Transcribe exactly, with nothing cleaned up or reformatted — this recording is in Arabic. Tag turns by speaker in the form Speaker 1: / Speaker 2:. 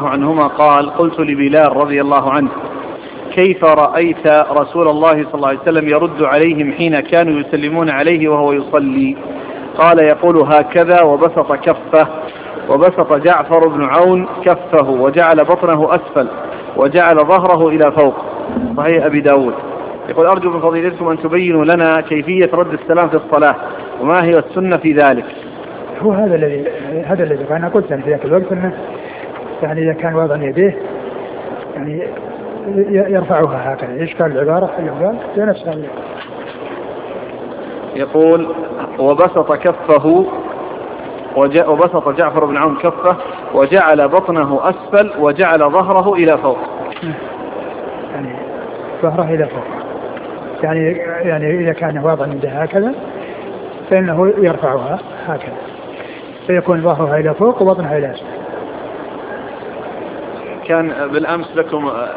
Speaker 1: الله عنهما قال: قلت لبلال رضي الله عنه: كيف رأيت رسول الله صلى الله عليه وسلم يرد عليهم حين كانوا يسلمون عليه وهو يصلي؟ قال: يقول هكذا وبسط كفه. وبسط جعفر بن عون كفه وجعل بطنه أسفل وجعل ظهره إلى فوق. صحيح أبي داود. يقول: أرجو من فضيلتكم أن تبينوا لنا كيفية رد السلام في الصلاة وما هي السنة في ذلك.
Speaker 2: هو هذا الذي هذا الذي أنا قلت في ذاك الوقت أنه يعني إذا كان وضع يديه يعني يرفعها هكذا. إيش كان العبارة اللي قال في نفس هذا؟
Speaker 1: يقول: وبسط كفه وبسط جعفر بن عون كفه وجعل بطنه أسفل وجعل ظهره إلى فوق.
Speaker 2: يعني ظهره إلى فوق يعني يعني إذا كان وضع يده هكذا فإنه يرفعها هكذا فيكون ظهرها إلى فوق وبطنها إلى أسفل.
Speaker 1: كان بالأمس لكم